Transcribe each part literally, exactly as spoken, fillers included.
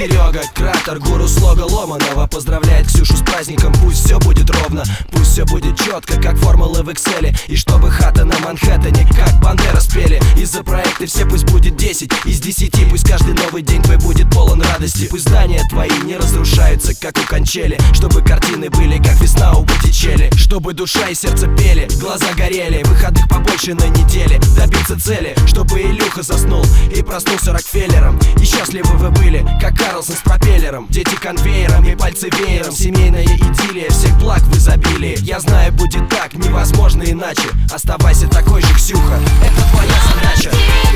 Серега, кратер, гуру слога Ломанова поздравляет Ксюшу с праздником. Пусть все будет ровно, пусть все будет четко, как формулы в Excel. И чтобы хата на Манхэттене, как Бандера спели. Из-за проекта все пусть будет десять из десяти. Пусть каждый новый день твой будет полон радости. Пусть здания твои не разрушаются, как у Кончели. Чтобы картины были, как весна у Боттичелли. Чтобы душа и сердце пели, глаза горели. Выходных побольше на неделе, добиться цели. Чтобы Илюха заснул и проснулся Рокфеллером. И счастливы вы были, как Карлсон с пропеллером. Дети конвейером и пальцы веером. Семейная идиллия, всех благ в изобилии. Я знаю, будет так, невозможно иначе. Оставайся такой же, Ксюха, это твоя задача.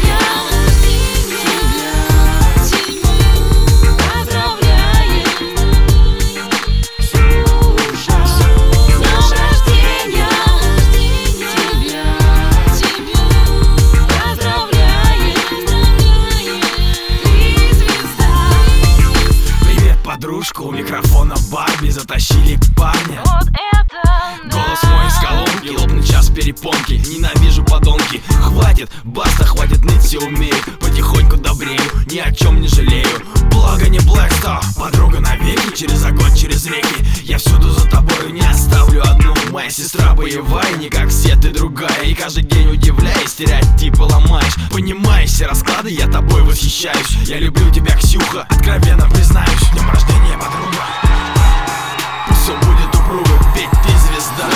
Подружка, у микрофона Барби, затащили парня. Вот это да. Голос мой из колонки, лопнет час перепонки. Ненавижу подонки, хватит, баста, хватит ныть, все умею. Потихоньку добрею, ни о чем не жалею. Благо не Black Star, подруга навеки. Через огонь, через реки, я всюду за тобою не оставлю одну. Моя сестра боевая, не как все, ты другая. И каждый день удивляюсь, стереотипы ломаешь. Понимаешь все расклады, я тобой восхищаюсь. Я люблю тебя, Ксюха, откровенно признаюсь. Днем рождения, подруга, пусть все будет упруго, ведь ты звезда.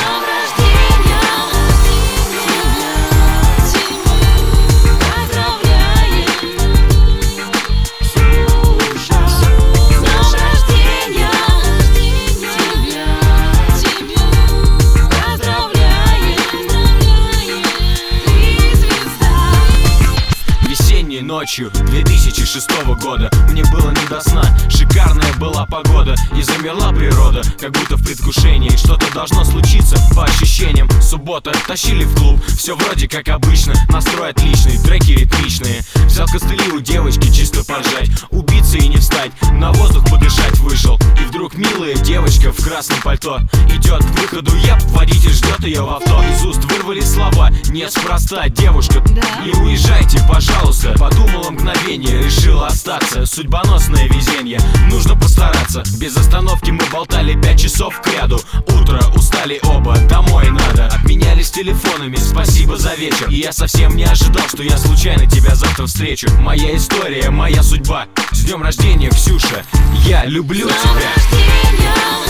Ночью две тысячи шестого года мне было не до сна. Шикарная была погода и замерла природа, как будто в предвкушении что-то должно случиться. По ощущениям, суббота, тащили в клуб. Все вроде как обычно, настрой отличный, треки ритмичные. Взял костыли у девочки чисто поржать, убиться и не встать, на воздух подышать вышел. И вдруг милая девочка в красном пальто идет к выходу, еп, водитель ждет ее в авто. Из уст вырвались слова, неспроста, девушка, да. Не уезжайте, пожалуйста. Подумала мгновение, решила остаться. Судьбоносное везение, нужно постараться. Без остановки мы болтали пять часов кряду. Утро, устали оба, домой надо. Обменялись телефонами, спасибо за вечер. И я совсем не ожидал, что я случайно тебя завтра встречу. Моя история, моя судьба. С днем рождения, Ксюша, я люблю тебя.